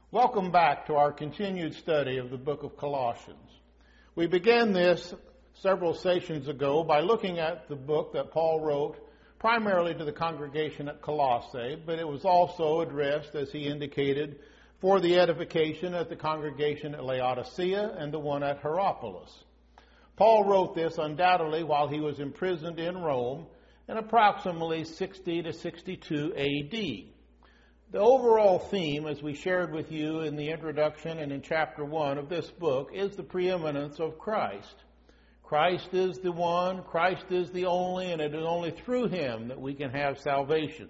Welcome back to our continued study of the book of Colossians. We began this several sessions ago by looking at the book that Paul wrote primarily to the congregation at Colossae, but it was also addressed, as he indicated, for the edification at the congregation at Laodicea and the one at Hierapolis. Paul wrote this undoubtedly while he was imprisoned in Rome in approximately 60 to 62 A.D. The overall theme, as we shared with you in the introduction and in chapter 1 of this book, is the preeminence of Christ. Christ is the one, Christ is the only, and it is only through him that we can have salvation.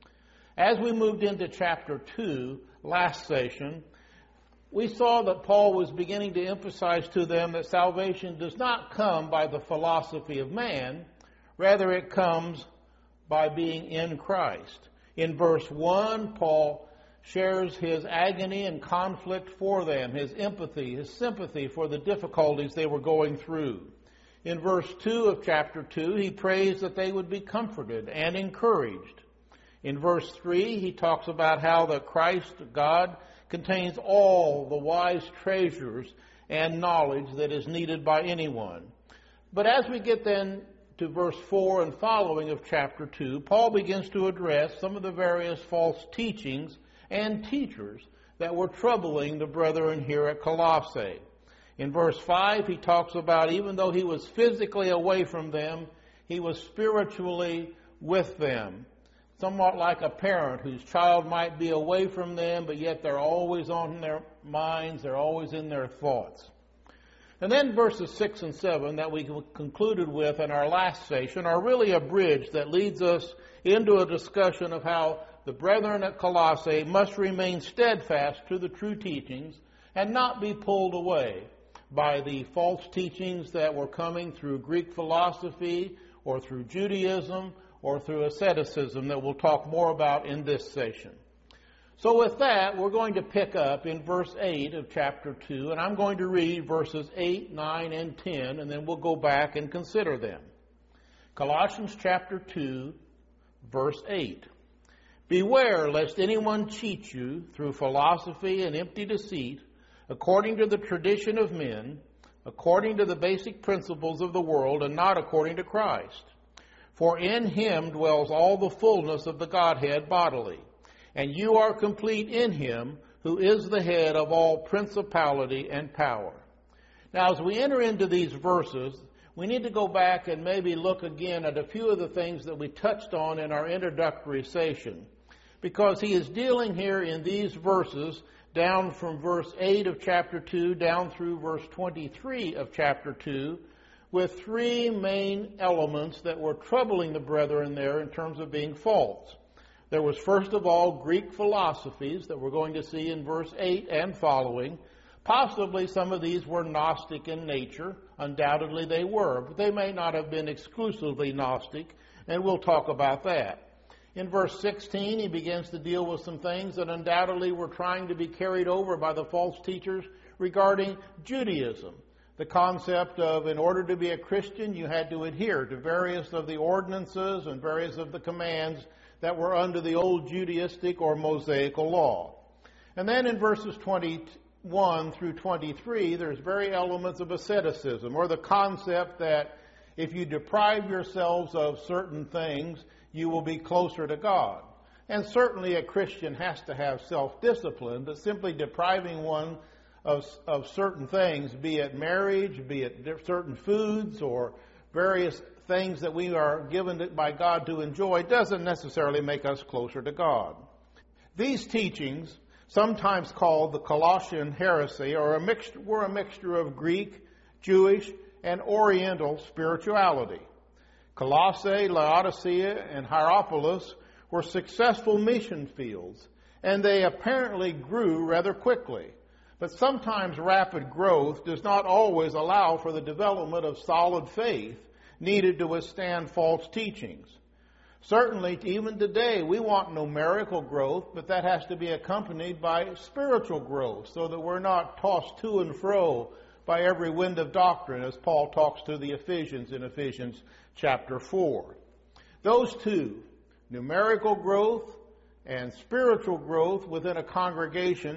As we moved into chapter 2 last session, we saw that Paul was beginning to emphasize to them that salvation does not come by the philosophy of man, rather it comes by being in Christ. In verse 1, Paul shares his agony and conflict for them, his empathy, his sympathy for the difficulties they were going through. In verse 2 of chapter 2, he prays that they would be comforted and encouraged. In verse 3, he talks about how the Christ, God, contains all the wise treasures and knowledge that is needed by anyone. But as we get then to verse 4 and following of chapter 2, Paul begins to address some of the various false teachings and teachers that were troubling the brethren here at Colossae. In verse 5, he talks about even though he was physically away from them, he was spiritually with them. Somewhat like a parent whose child might be away from them, but yet they're always on their minds, they're always in their thoughts. And then verses 6 and 7 that we concluded with in our last session are really a bridge that leads us into a discussion of how the brethren at Colossae must remain steadfast to the true teachings and not be pulled away by the false teachings that were coming through Greek philosophy or through Judaism or through asceticism that we'll talk more about in this session. So with that, we're going to pick up in verse 8 of chapter 2, and I'm going to read verses 8, 9, and 10, and then we'll go back and consider them. Colossians chapter 2, verse 8. Beware lest anyone cheat you through philosophy and empty deceit, according to the tradition of men, according to the basic principles of the world, and not according to Christ. For in him dwells all the fullness of the Godhead bodily. And you are complete in him, who is the head of all principality and power. Now, as we enter into these verses, we need to go back and maybe look again at a few of the things that we touched on in our introductory session. Because he is dealing here in these verses, down from verse 8 of chapter 2, down through verse 23 of chapter 2, with three main elements that were troubling the brethren there in terms of being false. There was, first of all, Greek philosophies that we're going to see in verse 8 and following. Possibly some of these were Gnostic in nature. Undoubtedly they were, but they may not have been exclusively Gnostic, and we'll talk about that. In verse 16, he begins to deal with some things that undoubtedly were trying to be carried over by the false teachers regarding Judaism. The concept of, in order to be a Christian, you had to adhere to various of the ordinances and various of the commands that were under the old Judaistic or Mosaical law. And then in verses 21 through 23, there's very elements of asceticism, or the concept that if you deprive yourselves of certain things, you will be closer to God. And certainly a Christian has to have self-discipline, but simply depriving one of certain things, be it marriage, be it certain foods, or various things that we are given by God to enjoy, doesn't necessarily make us closer to God. These teachings, sometimes called the Colossian heresy, were a mixture of Greek, Jewish, and Oriental spirituality. Colossae, Laodicea, and Hierapolis were successful mission fields, and they apparently grew rather quickly. But sometimes rapid growth does not always allow for the development of solid faith needed to withstand false teachings. Certainly, even today, we want numerical growth, but that has to be accompanied by spiritual growth so that we're not tossed to and fro by every wind of doctrine, as Paul talks to the Ephesians in Ephesians chapter 4. Those two, numerical growth and spiritual growth within a congregation,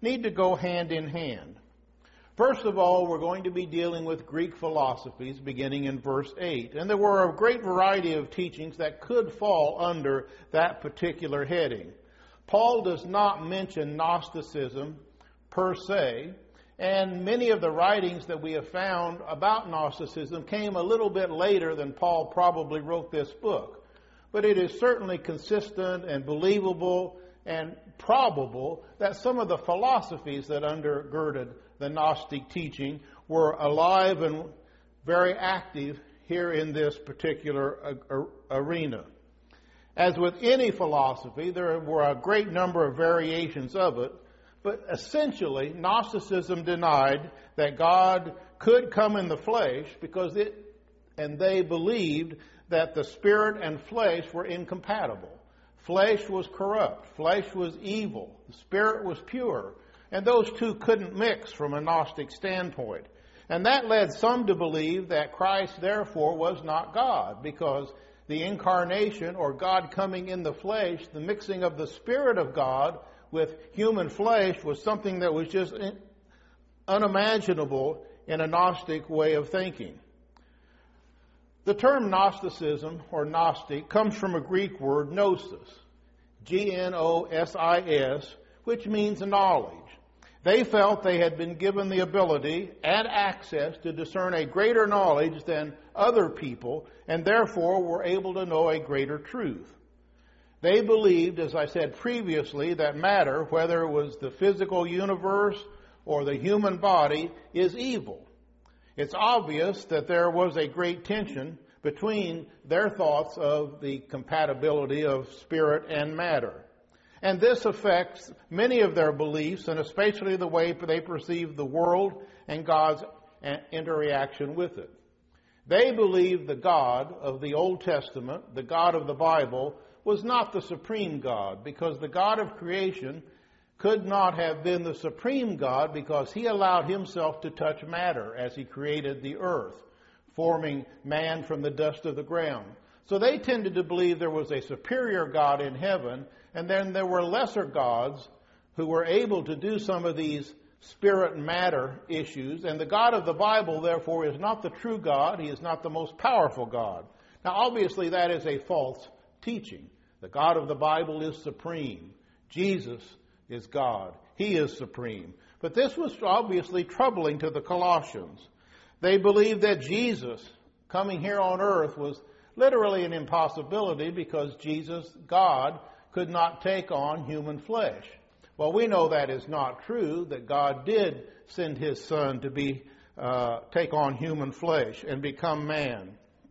need to go hand in hand. First of all, we're going to be dealing with Greek philosophies beginning in verse 8. And there were a great variety of teachings that could fall under that particular heading. Paul does not mention Gnosticism per se, and many of the writings that we have found about Gnosticism came a little bit later than Paul probably wrote this book. But it is certainly consistent and believable and probable that some of the philosophies that undergirded the Gnostic teaching were alive and very active here in this particular arena. As with any philosophy, there were a great number of variations of it, but essentially Gnosticism denied that God could come in the flesh because they believed that the spirit and flesh were incompatible. Flesh was corrupt. Flesh was evil. The spirit was pure. And those two couldn't mix from a Gnostic standpoint. And that led some to believe that Christ, therefore, was not God, because the incarnation, or God coming in the flesh, the mixing of the Spirit of God with human flesh, was something that was just unimaginable in a Gnostic way of thinking. The term Gnosticism, or Gnostic, comes from a Greek word, gnosis, Gnosis, which means knowledge. They felt they had been given the ability and access to discern a greater knowledge than other people, and therefore were able to know a greater truth. They believed, as I said previously, that matter, whether it was the physical universe or the human body, is evil. It's obvious that there was a great tension between their thoughts of the compatibility of spirit and matter. And this affects many of their beliefs, and especially the way they perceive the world and God's interaction with it. They believed the God of the Old Testament, the God of the Bible, was not the supreme God, because the God of creation could not have been the supreme God because he allowed himself to touch matter as he created the earth, forming man from the dust of the ground. So they tended to believe there was a superior God in heaven, and then there were lesser gods who were able to do some of these spirit and matter issues. And the God of the Bible, therefore, is not the true God. He is not the most powerful God. Now, obviously, that is a false teaching. The God of the Bible is supreme. Jesus is God. He is supreme. But this was obviously troubling to the Colossians. They believed that Jesus coming here on earth was literally an impossibility because Jesus, God, could not take on human flesh. Well, we know that is not true, that God did send his Son to take on human flesh and become man.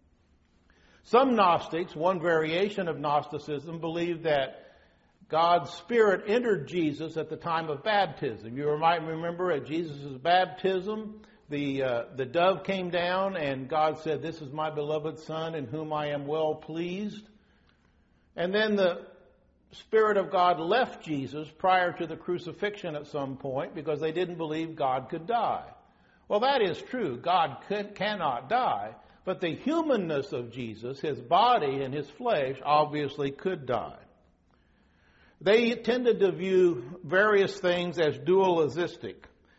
Some Gnostics, one variation of Gnosticism, believed that God's Spirit entered Jesus at the time of baptism. You might remember at Jesus' baptism, the dove came down and God said, "This is my beloved Son in whom I am well pleased." And then the Spirit of God left Jesus prior to the crucifixion at some point because they didn't believe God could die. Well, that is true. God cannot die. But the humanness of Jesus, his body and his flesh, obviously could die. They tended to view various things as dualistic.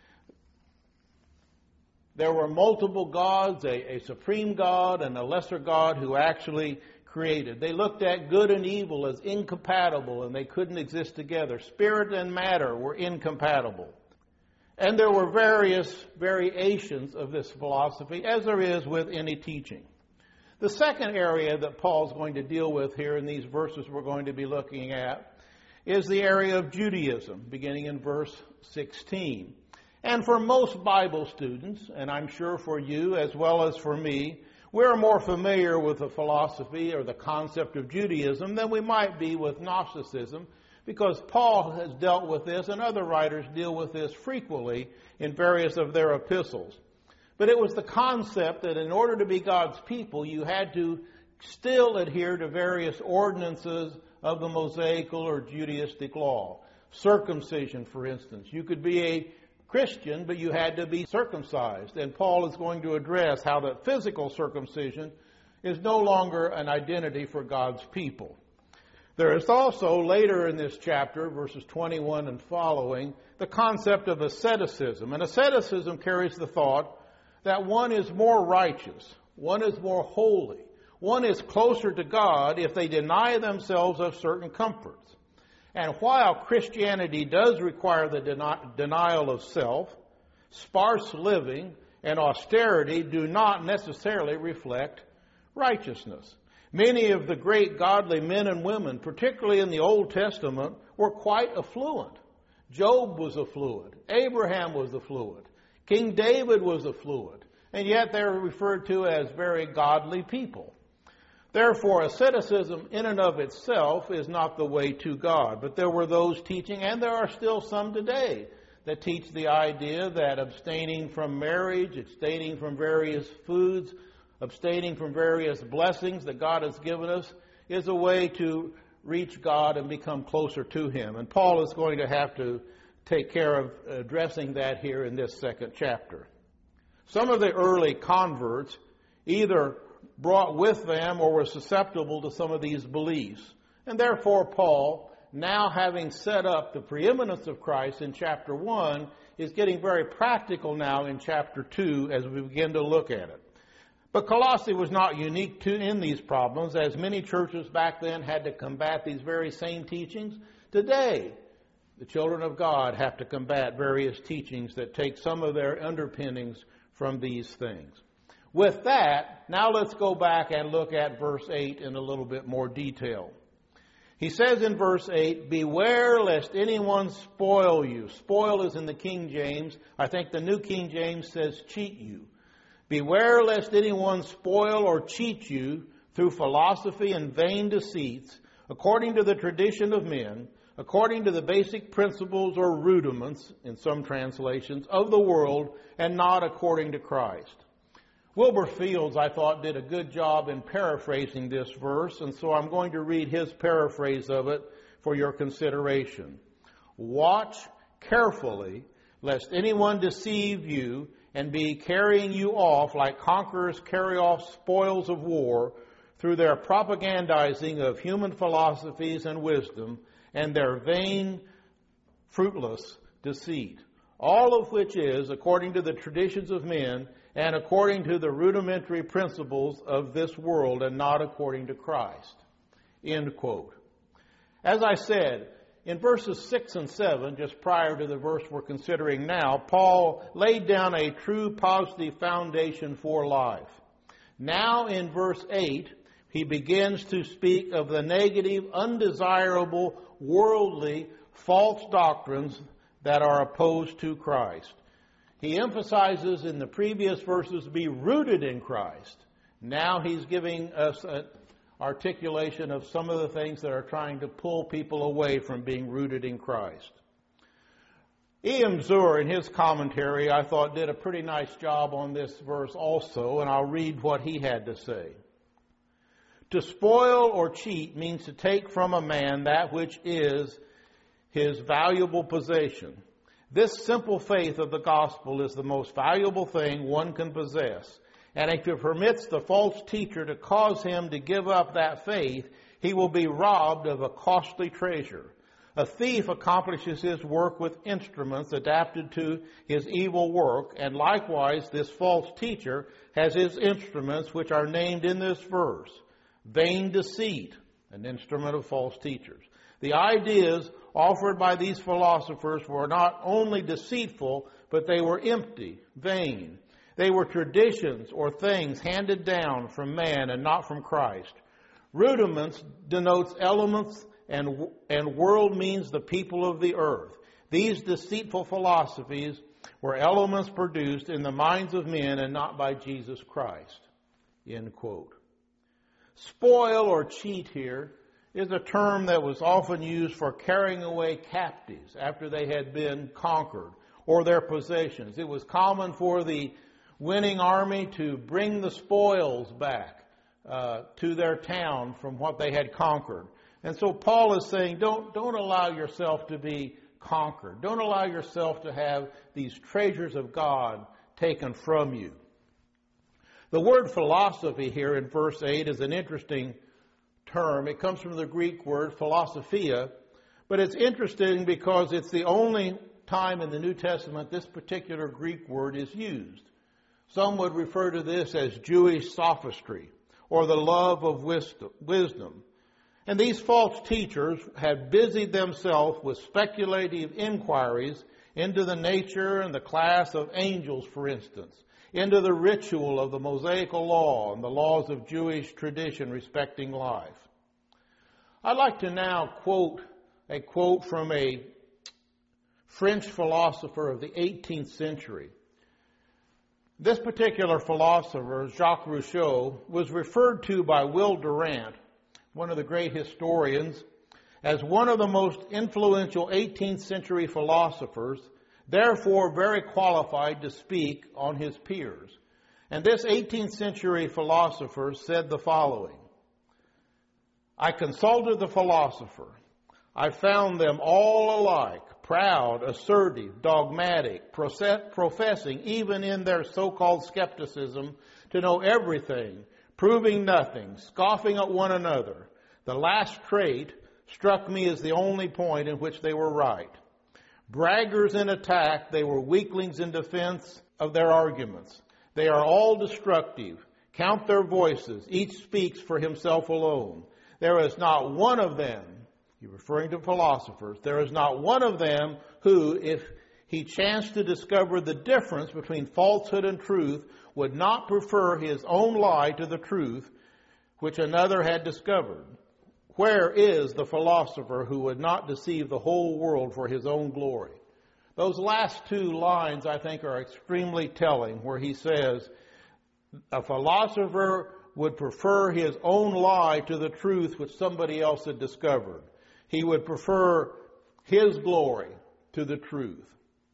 There were multiple gods, a supreme God and a lesser God who actually created. They looked at good and evil as incompatible, and they couldn't exist together. Spirit and matter were incompatible. And there were various variations of this philosophy, as there is with any teaching. The second area that Paul's going to deal with here in these verses we're going to be looking at is the area of Judaism, beginning in verse 16. And for most Bible students, and I'm sure for you as well as for me, we're more familiar with the philosophy or the concept of Judaism than we might be with Gnosticism, because Paul has dealt with this and other writers deal with this frequently in various of their epistles. But it was the concept that in order to be God's people, you had to still adhere to various ordinances of the Mosaical or Judaistic law. Circumcision, for instance. You could be a Christian, but you had to be circumcised. And Paul is going to address how that physical circumcision is no longer an identity for God's people. There is also, later in this chapter, verses 21 and following, the concept of asceticism. And asceticism carries the thought that one is more righteous, one is more holy, one is closer to God if they deny themselves of certain comforts. And while Christianity does require the denial of self, sparse living and austerity do not necessarily reflect righteousness. Many of the great godly men and women, particularly in the Old Testament, were quite affluent. Job was affluent. Abraham was affluent. King David was affluent. And yet they're referred to as very godly people. Therefore, asceticism in and of itself is not the way to God. But there were those teaching, and there are still some today, that teach the idea that abstaining from marriage, abstaining from various foods, abstaining from various blessings that God has given us is a way to reach God and become closer to Him. And Paul is going to have to take care of addressing that here in this second chapter. Some of the early converts either brought with them or were susceptible to some of these beliefs. And therefore Paul, now having set up the preeminence of Christ in chapter 1, is getting very practical now in chapter 2 as we begin to look at it. But Colossae was not unique in these problems, as many churches back then had to combat these very same teachings. Today, the children of God have to combat various teachings that take some of their underpinnings from these things. With that, now let's go back and look at verse 8 in a little bit more detail. He says in verse 8, "Beware lest anyone spoil you." Spoil is in the King James. I think the New King James says cheat you. "Beware lest anyone spoil or cheat you through philosophy and vain deceits, according to the tradition of men, according to the basic principles or rudiments, in some translations, of the world, and not according to Christ." Wilbur Fields, I thought, did a good job in paraphrasing this verse, and so I'm going to read his paraphrase of it for your consideration. "Watch carefully, lest anyone deceive you and be carrying you off like conquerors carry off spoils of war through their propagandizing of human philosophies and wisdom and their vain, fruitless deceit, all of which is according to the traditions of men and according to the rudimentary principles of this world and not according to Christ." End quote. As I said, in verses 6 and 7, just prior to the verse we're considering now, Paul laid down a true positive foundation for life. Now in verse 8, he begins to speak of the negative, undesirable, worldly, false doctrines that are opposed to Christ. He emphasizes in the previous verses, be rooted in Christ. Now he's giving us an articulation of some of the things that are trying to pull people away from being rooted in Christ. E.M. Zur, in his commentary, I thought did a pretty nice job on this verse also, and I'll read what he had to say. "To spoil or cheat means to take from a man that which is his valuable possession. This simple faith of the gospel is the most valuable thing one can possess. And if it permits the false teacher to cause him to give up that faith, he will be robbed of a costly treasure. A thief accomplishes his work with instruments adapted to his evil work, and likewise this false teacher has his instruments which are named in this verse. Vain deceit, an instrument of false teachers. The ideas offered by these philosophers were not only deceitful, but they were empty, vain. They were traditions or things handed down from man and not from Christ. Rudiments denotes elements, and world means the people of the earth. These deceitful philosophies were elements produced in the minds of men and not by Jesus Christ." End quote. Spoil or cheat here is a term that was often used for carrying away captives after they had been conquered, or their possessions. It was common for the winning army to bring the spoils back to their town from what they had conquered. And so Paul is saying, don't allow yourself to be conquered. Don't allow yourself to have these treasures of God taken from you. The word philosophy here in verse 8 is an interesting term. It comes from the Greek word philosophia, but it's interesting because it's the only time in the New Testament this particular Greek word is used. Some would refer to this as Jewish sophistry or the love of wisdom. And these false teachers had busied themselves with speculative inquiries into the nature and the class of angels, for instance, into the ritual of the Mosaical law and the laws of Jewish tradition respecting life. I'd like to now quote a quote from a French philosopher of the 18th century. This particular philosopher, Jacques Rousseau, was referred to by Will Durant, one of the great historians, as one of the most influential 18th century philosophers, therefore very qualified to speak on his peers. And this 18th century philosopher said the following: I consulted the philosopher. I found them all alike, proud, assertive, dogmatic, professing, even in their so-called skepticism, to know everything, proving nothing, scoffing at one another. The last trait struck me as the only point in which they were right. Braggers in attack, they were weaklings in defense of their arguments. They are all destructive. Count their voices. Each speaks for himself alone. There is not one of them, you're referring to philosophers, there is not one of them who, if he chanced to discover the difference between falsehood and truth, would not prefer his own lie to the truth which another had discovered. Where is the philosopher who would not deceive the whole world for his own glory? Those last two lines, I think, are extremely telling, where he says, a philosopher would prefer his own lie to the truth which somebody else had discovered. He would prefer his glory to the truth.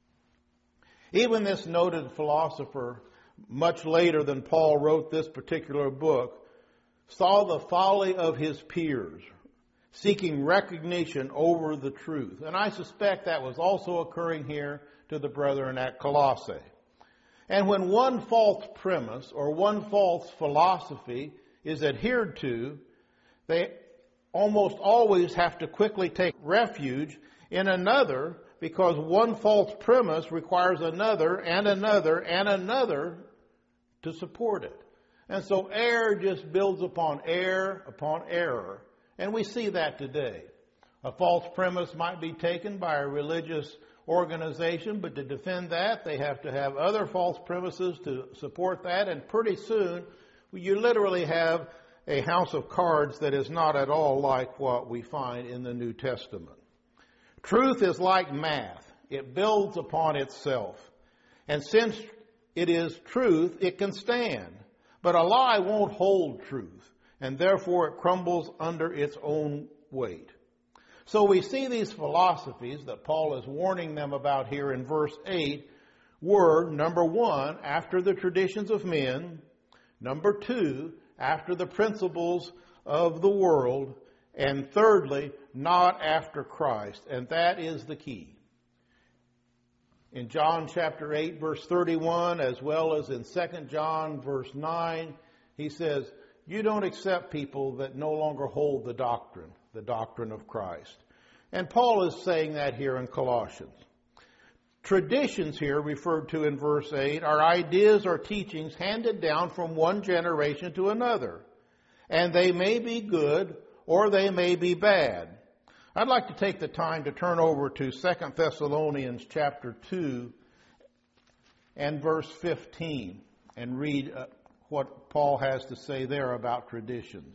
Even this noted philosopher, much later than Paul wrote this particular book, saw the folly of his peers, seeking recognition over the truth. And I suspect that was also occurring here to the brethren at Colossae. And when one false premise or one false philosophy is adhered to, they almost always have to quickly take refuge in another, because one false premise requires another and another and another to support it. And so error just builds upon error. And we see that today. A false premise might be taken by a religious organization, but to defend that, they have to have other false premises to support that. And pretty soon, you literally have a house of cards that is not at all like what we find in the New Testament. Truth is like math. It builds upon itself. And since it is truth, it can stand. But a lie won't hold truth, and therefore it crumbles under its own weight. So we see these philosophies that Paul is warning them about here in verse 8 were, number one, after the traditions of men, number two, after the principles of the world, and thirdly, not after Christ. And that is the key. In John chapter 8, verse 31, as well as in 2 John verse 9, he says, you don't accept people that no longer hold the doctrine of Christ. And Paul is saying that here in Colossians. Traditions here referred to in verse 8 are ideas or teachings handed down from one generation to another. And they may be good or they may be bad. I'd like to take the time to turn over to 2 Thessalonians chapter 2 and verse 15 and read what Paul has to say there about traditions.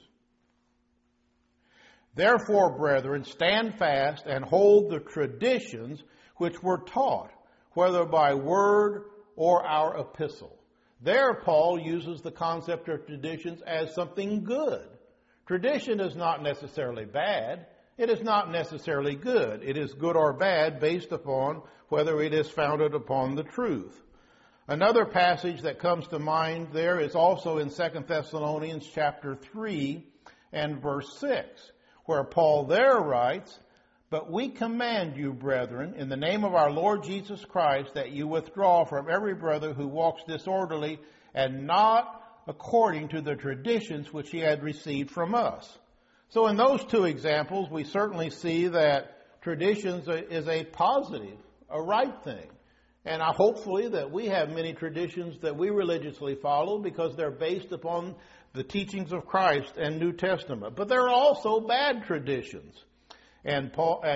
Therefore, brethren, stand fast and hold the traditions which were taught, whether by word or our epistle. There, Paul uses the concept of traditions as something good. Tradition is not necessarily bad. It is not necessarily good. It is good or bad based upon whether it is founded upon the truth. Another passage that comes to mind there is also in 2 Thessalonians chapter 3 and verse 6, where Paul there writes, but we command you, brethren, in the name of our Lord Jesus Christ, that you withdraw from every brother who walks disorderly and not according to the traditions which he had received from us. So in those two examples, we certainly see that traditions is a positive, a right thing. And hopefully that we have many traditions that we religiously follow because they're based upon the teachings of Christ and New Testament. But there are also bad traditions. And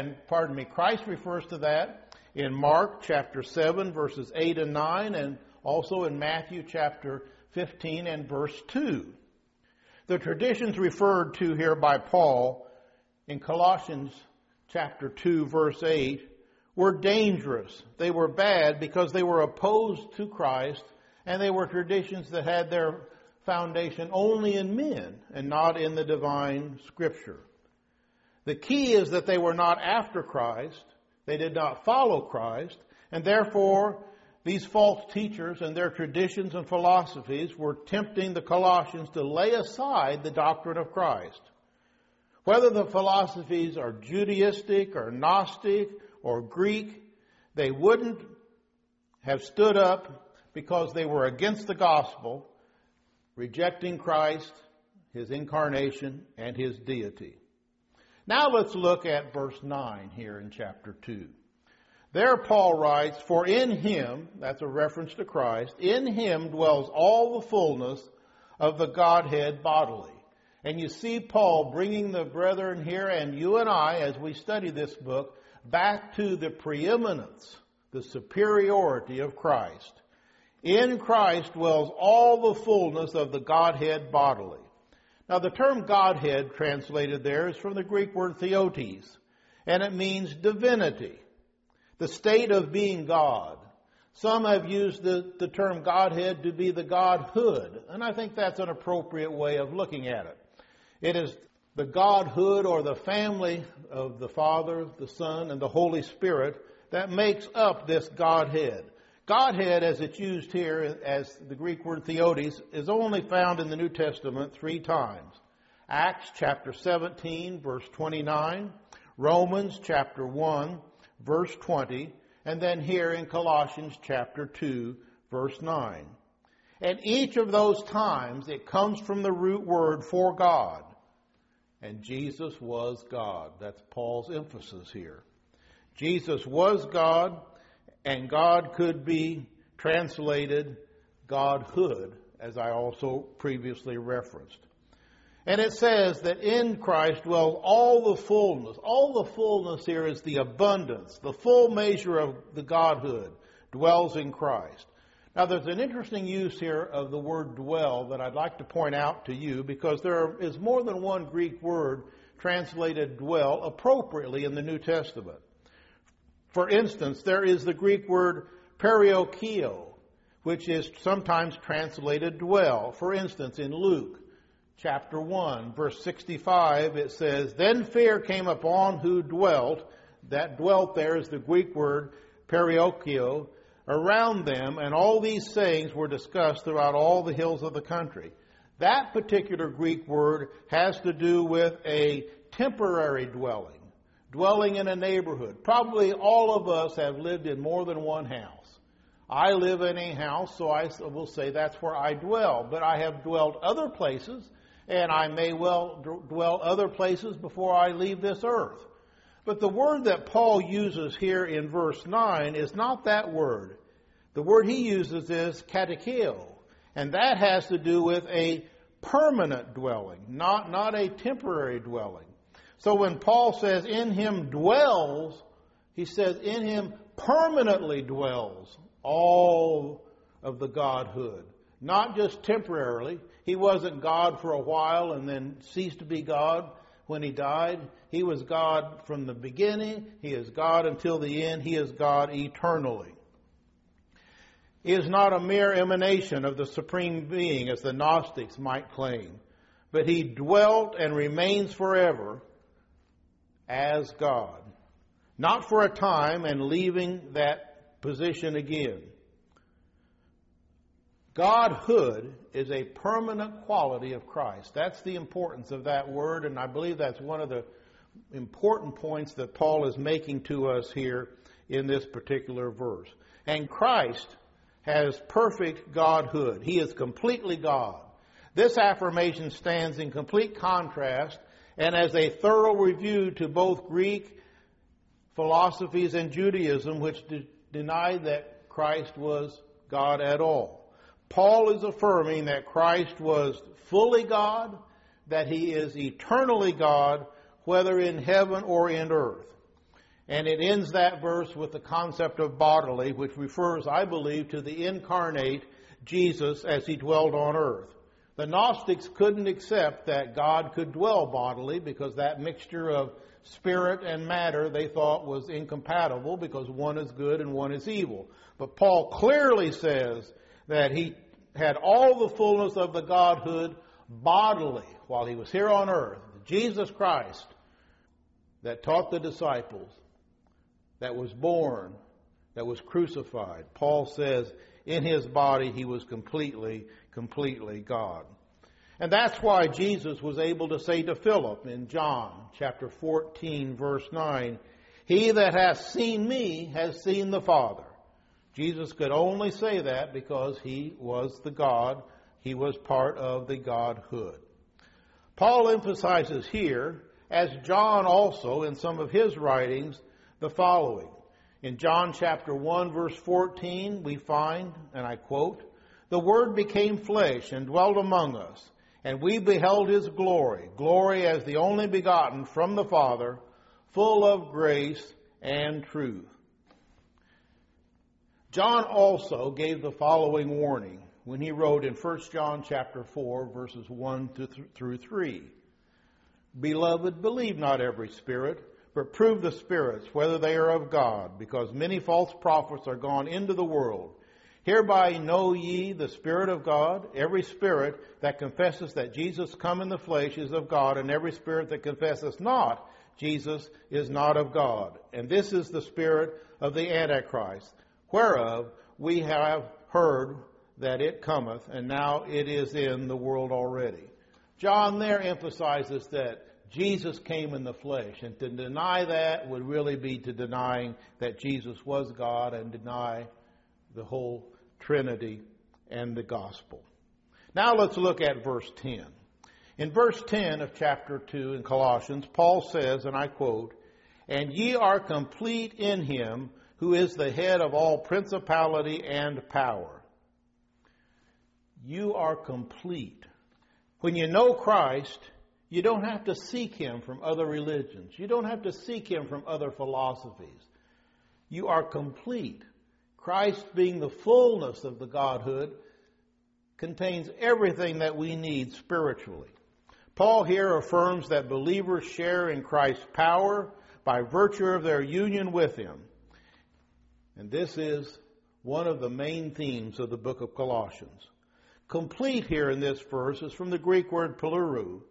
Christ refers to that in Mark chapter 7 verses 8 and 9 and also in Matthew chapter 15 and verse 2. The traditions referred to here by Paul in Colossians chapter 2 verse 8 were dangerous. They were bad because they were opposed to Christ, and they were traditions that had their foundation only in men and not in the divine Scripture. The key is that they were not after Christ, they did not follow Christ, and therefore these false teachers and their traditions and philosophies were tempting the Colossians to lay aside the doctrine of Christ. Whether the philosophies are Judaistic or Gnostic or Greek, they wouldn't have stood up because they were against the gospel, rejecting Christ, His incarnation, and His deity. Now let's look at verse 9 here in chapter 2. There Paul writes, "For in Him," that's a reference to Christ, "in Him dwells all the fullness of the Godhead bodily." And you see Paul bringing the brethren here and you and I, as we study this book, back to the preeminence, the superiority of Christ. In Christ dwells all the fullness of the Godhead bodily. Now the term Godhead translated there is from the Greek word theotes, and it means divinity, the state of being God. Some have used the term Godhead to be the Godhood, and I think that's an appropriate way of looking at it. It is the Godhood or the family of the Father, the Son, and the Holy Spirit that makes up this Godhead. Godhead, as it's used here as the Greek word theotes, is only found in the New Testament 3 times. Acts chapter 17, verse 29, Romans chapter 1, verse 20, and then here in Colossians chapter 2, verse 9. And each of those times it comes from the root word for God. And Jesus was God. That's Paul's emphasis here. Jesus was God, and God could be translated Godhood, as I also previously referenced. And it says that in Christ dwells all the fullness. All the fullness here is the abundance, the full measure of the Godhood dwells in Christ. Now there's an interesting use here of the word dwell that I'd like to point out to you because there is more than one Greek word translated dwell appropriately in the New Testament. For instance, there is the Greek word periokio, which is sometimes translated dwell. For instance, in Luke chapter 1, verse 65, it says, "Then fear came upon who dwelt," that dwelt there is the Greek word periokio, "around them, and all these sayings were discussed throughout all the hills of the country." That particular Greek word has to do with a temporary dwelling in a neighborhood. Probably all of us have lived in more than one house. I live in a house, so I will say that's where I dwell. But I have dwelt other places, and I may well dwell other places before I leave this earth. But the word that Paul uses here in verse 9 is not that word. The word he uses is katakeo, and that has to do with a permanent dwelling, not a temporary dwelling. So when Paul says in him dwells, he says in him permanently dwells all of the Godhood, not just temporarily. He wasn't God for a while and then ceased to be God when he died. He was God from the beginning. He is God until the end. He is God eternally. He is not a mere emanation of the Supreme Being, as the Gnostics might claim, but he dwelt and remains forever as God, not for a time and leaving that position again. Godhood is a permanent quality of Christ. That's the importance of that word, and I believe that's one of the important points that Paul is making to us here in this particular verse. And Christ has perfect Godhood. He is completely God. This affirmation stands in complete contrast and as a thorough review to both Greek philosophies and Judaism, which denied that Christ was God at all. Paul is affirming that Christ was fully God, that he is eternally God, whether in heaven or in earth. And it ends that verse with the concept of bodily, which refers, I believe, to the incarnate Jesus as he dwelled on earth. The Gnostics couldn't accept that God could dwell bodily because that mixture of spirit and matter they thought was incompatible because one is good and one is evil. But Paul clearly says that he had all the fullness of the Godhood bodily while he was here on earth. Jesus Christ that taught the disciples, that was born, that was crucified. Paul says in his body he was completely God. And that's why Jesus was able to say to Philip in John chapter 14, verse 9, "He that hath seen me has seen the Father." Jesus could only say that because he was the God. He was part of the Godhood. Paul emphasizes here, as John also in some of his writings, the following. In John chapter 1, verse 14, we find, and I quote, "The Word became flesh and dwelt among us, and we beheld his glory, glory as the only begotten from the Father, full of grace and truth." John also gave the following warning when he wrote in 1 John chapter 4, verses 1 through 3. "Beloved, believe not every spirit, but prove the spirits, whether they are of God, because many false prophets are gone into the world. Hereby know ye the Spirit of God. Every spirit that confesses that Jesus come in the flesh is of God, and every spirit that confesses not Jesus is not of God. And this is the spirit of the Antichrist, whereof we have heard that it cometh, and now it is in the world already." John there emphasizes that Jesus came in the flesh, and to deny that would really be to denying that Jesus was God and deny the whole Trinity and the gospel. Now let's look at verse 10. In verse 10 of chapter 2 in Colossians, Paul says, and I quote, "And ye are complete in him who is the head of all principality and power." You are complete. When you know Christ, you don't have to seek him from other religions. You don't have to seek him from other philosophies. You are complete. Christ, being the fullness of the Godhood, contains everything that we need spiritually. Paul here affirms that believers share in Christ's power by virtue of their union with him. And this is one of the main themes of the book of Colossians. Complete here in this verse is from the Greek word plurou.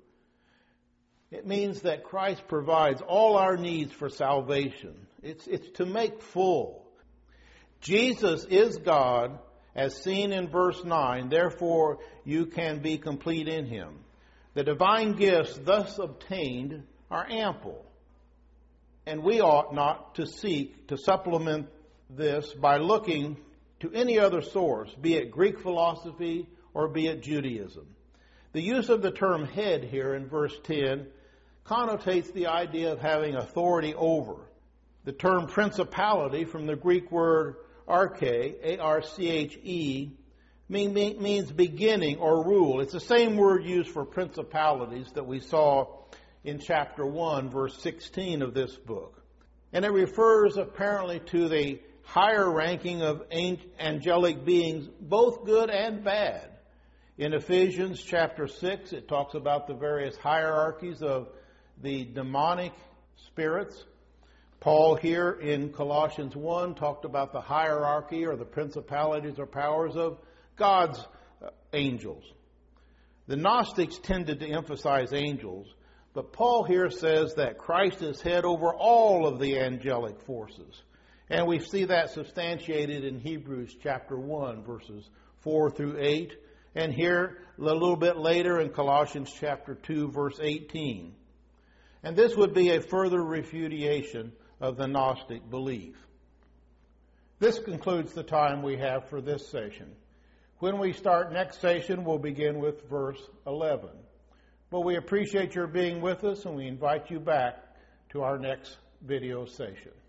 It means that Christ provides all our needs for salvation. It's to make full. Jesus is God, as seen in verse 9. Therefore, you can be complete in him. The divine gifts thus obtained are ample. And we ought not to seek to supplement this by looking to any other source, be it Greek philosophy or be it Judaism. The use of the term head here in verse 10 connotates the idea of having authority over. The term principality from the Greek word arche, A-R-C-H-E, means beginning or rule. It's the same word used for principalities that we saw in chapter 1, verse 16 of this book. And it refers apparently to the higher ranking of angelic beings, both good and bad. In Ephesians chapter 6, it talks about the various hierarchies of the demonic spirits. Paul here in Colossians 1 talked about the hierarchy or the principalities or powers of God's angels. The Gnostics tended to emphasize angels, but Paul here says that Christ is head over all of the angelic forces. And we see that substantiated in Hebrews chapter 1, verses 4 through 8, and here a little bit later in Colossians chapter 2, verse 18. And this would be a further refutation of the Gnostic belief. This concludes the time we have for this session. When we start next session, we'll begin with verse 11. But we appreciate your being with us, and we invite you back to our next video session.